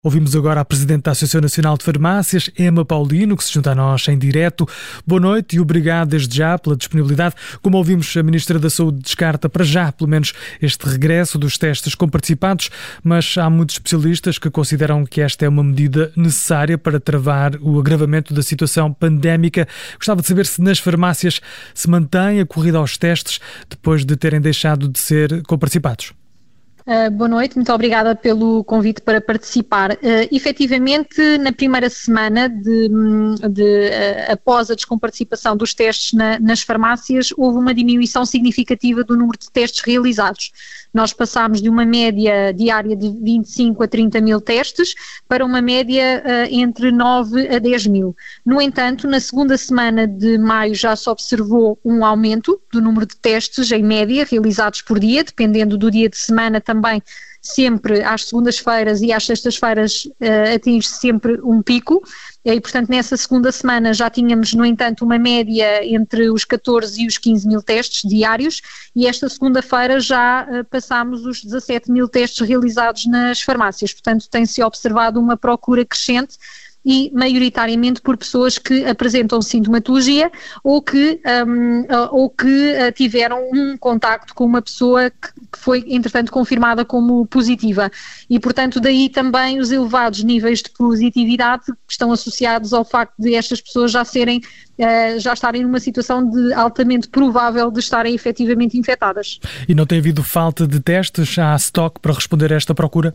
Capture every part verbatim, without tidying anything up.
Ouvimos agora a Presidente da Associação Nacional de Farmácias, Emma Paulino, que se junta a nós em direto. Boa noite e obrigado desde já pela disponibilidade. Como ouvimos, a Ministra da Saúde descarta para já, pelo menos, este regresso dos testes com participados, mas há muitos especialistas que consideram que esta é uma medida necessária para travar o agravamento da situação pandémica. Gostava de saber se nas farmácias se mantém a corrida aos testes depois de terem deixado de ser com participados. Uh, boa noite, muito obrigada pelo convite para participar. Uh, efetivamente, na primeira semana de, de, uh, após a descomparticipação dos testes na, nas farmácias, houve uma diminuição significativa do número de testes realizados. Nós passámos de uma média diária de vinte e cinco a trinta mil testes para uma média uh, entre nove a dez mil. No entanto, na segunda semana de maio já se observou um aumento do número de testes em média realizados por dia, dependendo do dia de semana também. Sempre às segundas-feiras e às sextas-feiras uh, atinge sempre um pico e, portanto, nessa segunda semana já tínhamos, no entanto, uma média entre os catorze e os quinze mil testes diários e esta segunda-feira já uh, passámos os dezassete mil testes realizados nas farmácias, portanto tem-se observado uma procura crescente e maioritariamente por pessoas que apresentam sintomatologia ou que, um, ou que uh, tiveram um contacto com uma pessoa que, que foi, entretanto, confirmada como positiva. E, portanto, daí também os elevados níveis de positividade que estão associados ao facto de estas pessoas já serem, uh, já estarem numa situação de altamente provável de estarem efetivamente infectadas. E não tem havido falta de testes? Há estoque para responder a esta procura?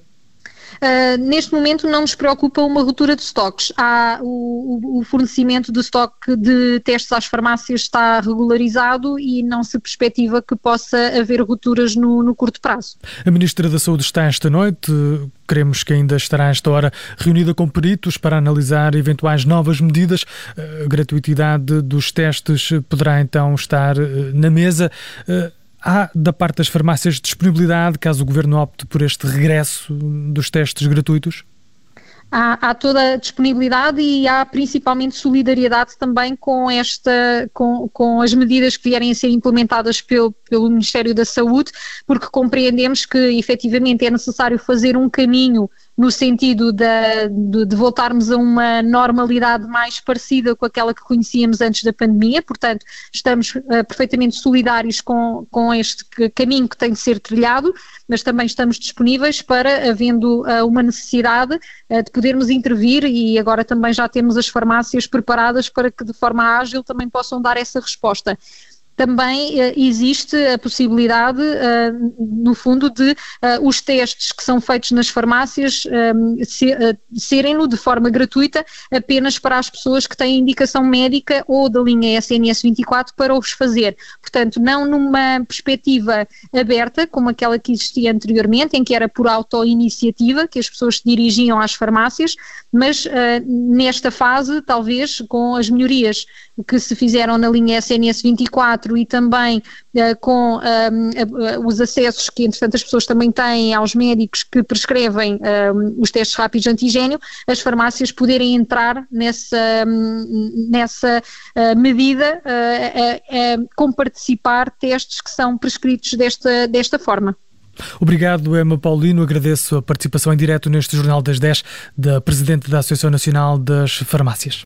Uh, neste momento não nos preocupa uma ruptura de estoques. Há o, o fornecimento de estoque de testes às farmácias está regularizado e não se perspectiva que possa haver rupturas no, no curto prazo. A Ministra da Saúde está esta noite, queremos que ainda estará esta hora reunida com peritos para analisar eventuais novas medidas. A gratuitidade dos testes poderá então estar na mesa. Há, da parte das farmácias, disponibilidade, caso o Governo opte por este regresso dos testes gratuitos? Há, há toda a disponibilidade e há principalmente solidariedade também com, esta, com, com as medidas que vierem a ser implementadas pelo, pelo Ministério da Saúde, porque compreendemos que efetivamente é necessário fazer um caminho no sentido de, de, de voltarmos a uma normalidade mais parecida com aquela que conhecíamos antes da pandemia, portanto estamos uh, perfeitamente solidários com, com este caminho que tem de ser trilhado, mas também estamos disponíveis para, havendo uh, uma necessidade uh, de podermos intervir e agora também já temos as farmácias preparadas para que de forma ágil também possam dar essa resposta. Também uh, existe a possibilidade, uh, no fundo, de uh, os testes que são feitos nas farmácias um, se, uh, serem de forma gratuita apenas para as pessoas que têm indicação médica ou da linha S N S vinte e quatro para os fazer. Portanto, não numa perspectiva aberta, como aquela que existia anteriormente, em que era por auto-iniciativa, que as pessoas se dirigiam às farmácias, mas uh, nesta fase, talvez, com as melhorias que se fizeram na linha S N S vinte e quatro e também uh, com uh, uh, os acessos que, entretanto, as pessoas também têm aos médicos que prescrevem uh, os testes rápidos de antigénio, as farmácias poderem entrar nessa, um, nessa uh, medida uh, uh, uh, com participar testes que são prescritos desta, desta forma. Obrigado, Emma Paulino. Agradeço a participação em direto neste Jornal das dez da Presidente da Associação Nacional das Farmácias.